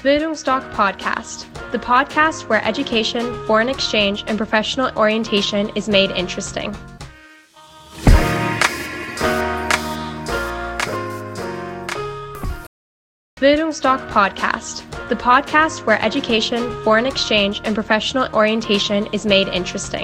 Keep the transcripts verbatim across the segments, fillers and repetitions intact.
Bildungsdoc Podcast, the podcast where education, foreign exchange, and professional orientation is made interesting. Bildungsdoc Podcast, the podcast where education, foreign exchange, and professional orientation is made interesting.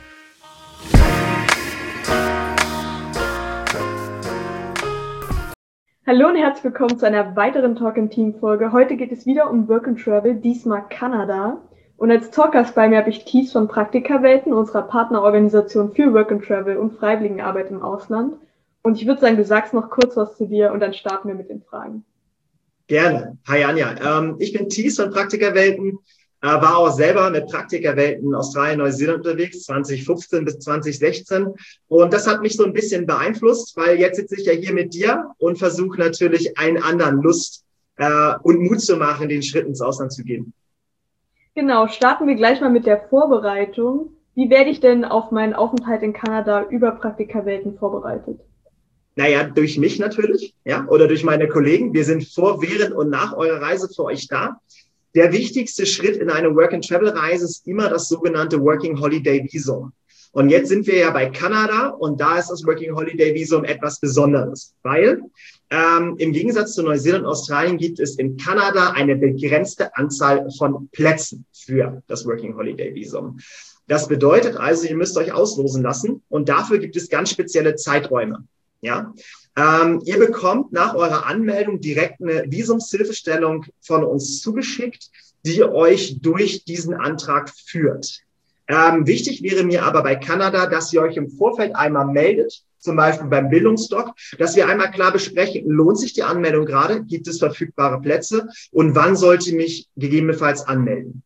Hallo und herzlich willkommen zu einer weiteren Talk im Team Folge. Heute geht es wieder um Work and Travel, diesmal Kanada. Und als Talkgast bei mir habe ich Thies von Praktikawelten, unserer Partnerorganisation für Work and Travel und Freiwilligenarbeit im Ausland. Und ich würde sagen, du sagst noch kurz was zu dir und dann starten wir mit den Fragen. Gerne. Hi Anja. Ähm, ich bin Thies von Praktikawelten, äh, war auch selber mit Praktikawelten in Australien, Neuseeland unterwegs, zwanzig fünfzehn bis zwanzig sechzehn. Und das hat mich so ein bisschen beeinflusst, weil jetzt sitze ich ja hier mit dir und versuche natürlich allen anderen Lust äh, und Mut zu machen, den Schritt ins Ausland zu gehen. Genau, starten wir gleich mal mit der Vorbereitung. Wie werde ich denn auf meinen Aufenthalt in Kanada über Praktikawelten vorbereitet? Naja, durch mich natürlich, ja, oder durch meine Kollegen. Wir sind vor, während und nach eurer Reise für euch da. Der wichtigste Schritt in eine Work-and-Travel-Reise ist immer das sogenannte Working Holiday Visum. Und jetzt sind wir ja bei Kanada und da ist das Working Holiday Visum etwas Besonderes, weil ähm, im Gegensatz zu Neuseeland und Australien gibt es in Kanada eine begrenzte Anzahl von Plätzen für das Working Holiday Visum. Das bedeutet also, ihr müsst euch auslosen lassen und dafür gibt es ganz spezielle Zeiträume. Ja, ähm, ihr bekommt nach eurer Anmeldung direkt eine Visumshilfestellung von uns zugeschickt, die euch durch diesen Antrag führt. Ähm, wichtig wäre mir aber bei Kanada, dass ihr euch im Vorfeld einmal meldet, zum Beispiel beim Bildungsdoc, dass wir einmal klar besprechen, lohnt sich die Anmeldung gerade, gibt es verfügbare Plätze und wann sollte ich mich gegebenenfalls anmelden?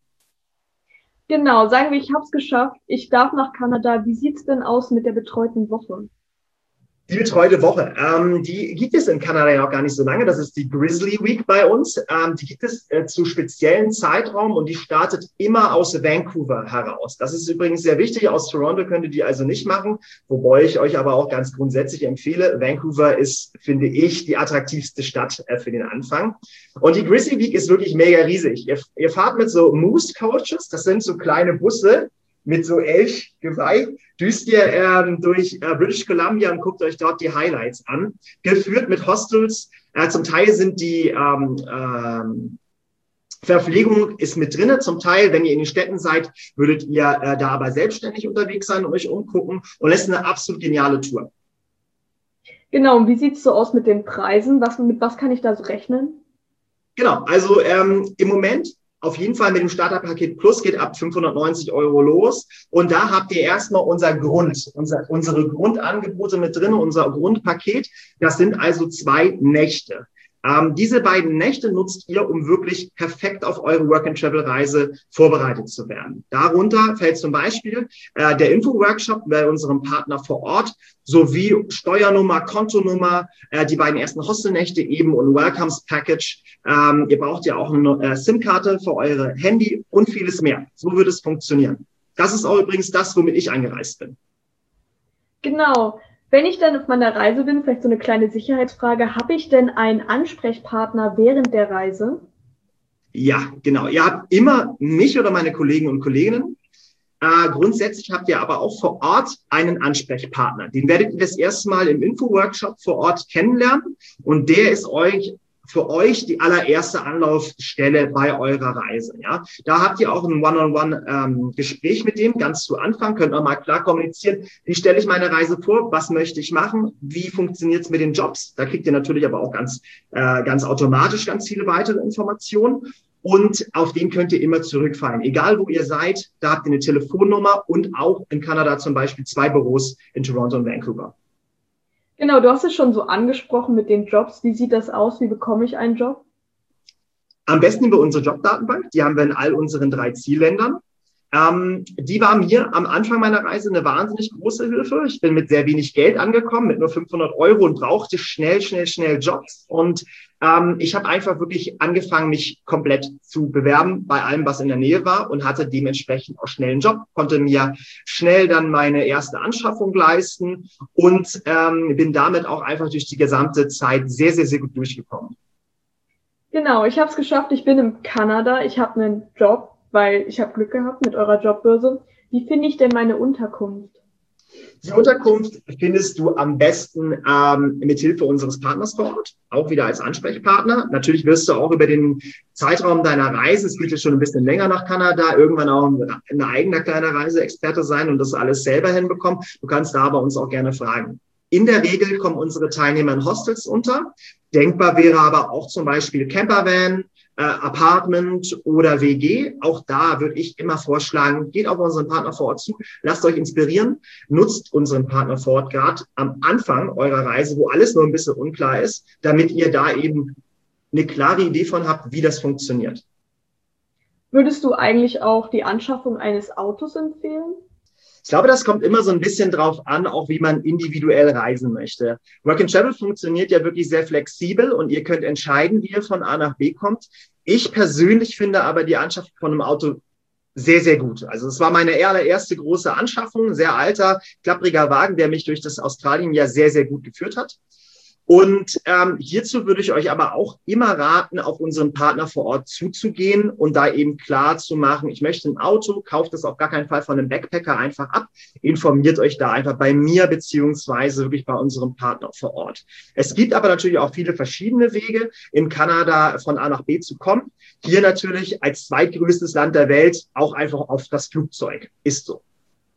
Genau, sagen wir, ich habe es geschafft, ich darf nach Kanada. Wie sieht's denn aus mit der betreuten Woche? Die betreute Woche, ähm, die gibt es in Kanada ja auch gar nicht so lange. Das ist die Grizzly Week bei uns. Ähm, die gibt es äh, zu speziellen Zeitraum und die startet immer aus Vancouver heraus. Das ist übrigens sehr wichtig. Aus Toronto könnt ihr die also nicht machen, wobei ich euch aber auch ganz grundsätzlich empfehle. Vancouver ist, finde ich, die attraktivste Stadt äh, für den Anfang. Und die Grizzly Week ist wirklich mega riesig. Ihr, ihr fahrt mit so Moose Coaches, das sind so kleine Busse, mit so Elchgeweih, düst ihr ähm, durch äh, British Columbia und guckt euch dort die Highlights an. Geführt mit Hostels. Äh, zum Teil sind die ähm, ähm, Verpflegung ist mit drinne. Zum Teil, wenn ihr in den Städten seid, würdet ihr äh, da aber selbstständig unterwegs sein und euch umgucken. Und das ist eine absolut geniale Tour. Genau, und wie sieht's so aus mit den Preisen? Was, mit was kann ich da so rechnen? Genau, also ähm, im Moment auf jeden Fall mit dem Starterpaket Plus geht ab fünfhundertneunzig Euro los. Und da habt ihr erstmal unser Grund, unser, unsere Grundangebote mit drin, unser Grundpaket. Das sind also zwei Nächte. Ähm, diese beiden Nächte nutzt ihr, um wirklich perfekt auf eure Work-and-Travel-Reise vorbereitet zu werden. Darunter fällt zum Beispiel äh, der Info-Workshop bei unserem Partner vor Ort, sowie Steuernummer, Kontonummer, äh, die beiden ersten Hostelnächte eben und Welcomes-Package. Ähm, ihr braucht ja auch eine äh, SIM-Karte für eure Handy und vieles mehr. So wird es funktionieren. Das ist auch übrigens das, womit ich eingereist bin. Genau. Wenn ich dann auf meiner Reise bin, vielleicht so eine kleine Sicherheitsfrage, habe ich denn einen Ansprechpartner während der Reise? Ja, genau. Ihr habt immer mich oder meine Kollegen und Kolleginnen. Äh, grundsätzlich habt ihr aber auch vor Ort einen Ansprechpartner. Den werdet ihr das erste Mal im Info-Workshop vor Ort kennenlernen. Und der ist euch für euch die allererste Anlaufstelle bei eurer Reise. Ja, da habt ihr auch ein One-on-One-Gespräch ähm, mit dem ganz zu Anfang, könnt auch mal klar kommunizieren, wie stelle ich meine Reise vor, was möchte ich machen, wie funktioniert es mit den Jobs. Da kriegt ihr natürlich aber auch ganz, äh, ganz automatisch ganz viele weitere Informationen. Und auf den könnt ihr immer zurückfallen. Egal, wo ihr seid, da habt ihr eine Telefonnummer und auch in Kanada zum Beispiel zwei Büros in Toronto und Vancouver. Genau, du hast es schon so angesprochen mit den Jobs. Wie sieht das aus? Wie bekomme ich einen Job? Am besten über unsere Jobdatenbank. Die haben wir in all unseren drei Zielländern. Ähm, die war mir am Anfang meiner Reise eine wahnsinnig große Hilfe. Ich bin mit sehr wenig Geld angekommen, mit nur fünfhundert Euro und brauchte schnell, schnell, schnell Jobs. Und ähm, ich habe einfach wirklich angefangen, mich komplett zu bewerben bei allem, was in der Nähe war und hatte dementsprechend auch schnell einen Job, konnte mir schnell dann meine erste Anschaffung leisten und ähm, bin damit auch einfach durch die gesamte Zeit sehr, sehr, sehr gut durchgekommen. Genau, ich habe es geschafft. Ich bin in Kanada. Ich habe einen Job, weil ich habe Glück gehabt mit eurer Jobbörse. Wie finde ich denn meine Unterkunft? Die Unterkunft findest du am besten ähm, mit Hilfe unseres Partners vor Ort, auch wieder als Ansprechpartner. Natürlich wirst du auch über den Zeitraum deiner Reise, es geht jetzt schon ein bisschen länger nach Kanada, irgendwann auch ein, ein eigener kleiner Reiseexperte sein und das alles selber hinbekommen. Du kannst da bei uns auch gerne fragen. In der Regel kommen unsere Teilnehmer in Hostels unter. Denkbar wäre aber auch zum Beispiel Campervan, äh, Apartment oder W G. Auch da würde ich immer vorschlagen, geht auf unseren Partner vor Ort zu, lasst euch inspirieren, nutzt unseren Partner vor Ort gerade am Anfang eurer Reise, wo alles nur ein bisschen unklar ist, damit ihr da eben eine klare Idee von habt, wie das funktioniert. Würdest du eigentlich auch die Anschaffung eines Autos empfehlen? Ich glaube, das kommt immer so ein bisschen drauf an, auch wie man individuell reisen möchte. Work and Travel funktioniert ja wirklich sehr flexibel und ihr könnt entscheiden, wie ihr von A nach B kommt. Ich persönlich finde aber die Anschaffung von einem Auto sehr, sehr gut. Also es war meine allererste große Anschaffung, sehr alter, klappriger Wagen, der mich durch das Australien ja sehr, sehr gut geführt hat. Und ähm, hierzu würde ich euch aber auch immer raten, auf unseren Partner vor Ort zuzugehen und da eben klar zu machen, ich möchte ein Auto, kauft das auf gar keinen Fall von einem Backpacker einfach ab, informiert euch da einfach bei mir beziehungsweise wirklich bei unserem Partner vor Ort. Es gibt aber natürlich auch viele verschiedene Wege, in Kanada von A nach B zu kommen. Hier natürlich als zweitgrößtes Land der Welt auch einfach auf das Flugzeug. Ist so.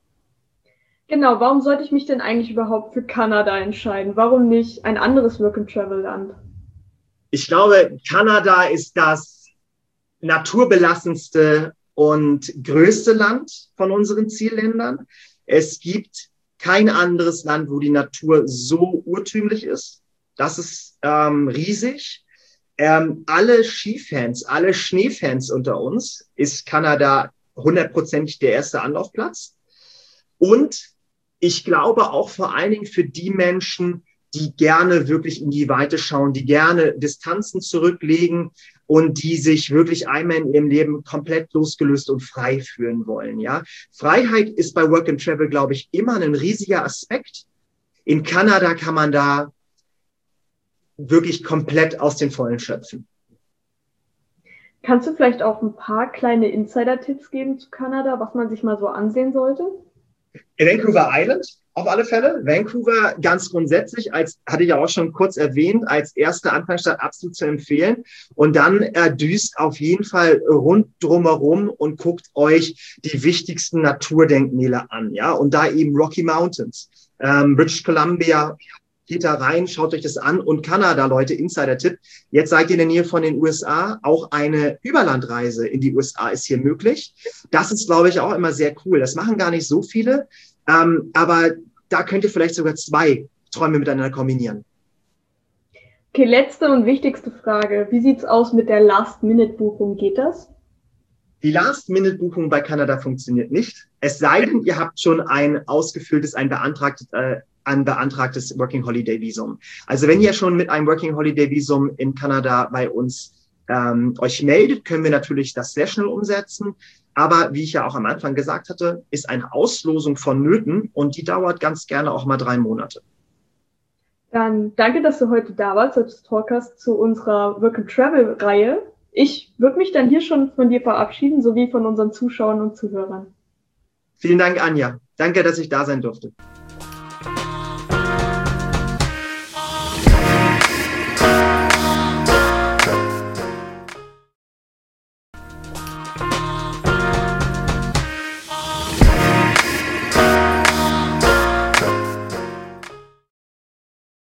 Genau, warum sollte ich mich denn eigentlich überhaupt für Kanada entscheiden? Warum nicht ein anderes Work-and-Travel-Land? Ich glaube, Kanada ist das naturbelassenste und größte Land von unseren Zielländern. Es gibt kein anderes Land, wo die Natur so urtümlich ist. Das ist ähm, riesig. Ähm, alle Skifans, alle Schneefans unter uns ist Kanada hundertprozentig der erste Anlaufplatz. Und ich glaube auch vor allen Dingen für die Menschen, die gerne wirklich in die Weite schauen, die gerne Distanzen zurücklegen und die sich wirklich einmal in ihrem Leben komplett losgelöst und frei fühlen wollen. Ja, Freiheit ist bei Work and Travel, glaube ich, immer ein riesiger Aspekt. In Kanada kann man da wirklich komplett aus den Vollen schöpfen. Kannst du vielleicht auch ein paar kleine Insider-Tipps geben zu Kanada, was man sich mal so ansehen sollte? Vancouver Island, auf alle Fälle. Vancouver ganz grundsätzlich, als hatte ich ja auch schon kurz erwähnt, als erste Anfangsstadt absolut zu empfehlen. Und dann äh, düst auf jeden Fall rund drumherum und guckt euch die wichtigsten Naturdenkmäler an. Ja, und da eben Rocky Mountains, ähm, British Columbia. Geht da rein, schaut euch das an. Und Kanada, Leute, Insider-Tipp. Jetzt seid ihr in der Nähe von den U S A. Auch eine Überlandreise in die U S A ist hier möglich. Das ist, glaube ich, auch immer sehr cool. Das machen gar nicht so viele. Ähm, aber da könnt ihr vielleicht sogar zwei Träume miteinander kombinieren. Okay, letzte und wichtigste Frage. Wie sieht's aus mit der Last-Minute-Buchung? Geht das? Die Last-Minute-Buchung bei Kanada funktioniert nicht. Es sei denn, ihr habt schon ein ausgefülltes, ein beantragtes, äh, ein beantragtes Working Holiday Visum. Also wenn ihr schon mit einem Working Holiday Visum in Kanada bei uns ähm, euch meldet, können wir natürlich das sehr schnell umsetzen. Aber wie ich ja auch am Anfang gesagt hatte, ist eine Auslosung vonnöten und die dauert ganz gerne auch mal drei Monate. Dann danke, dass du heute da warst als Talkers zu unserer Work and Travel Reihe. Ich würde mich dann hier schon von dir verabschieden, sowie von unseren Zuschauern und Zuhörern. Vielen Dank, Anja. Danke, dass ich da sein durfte.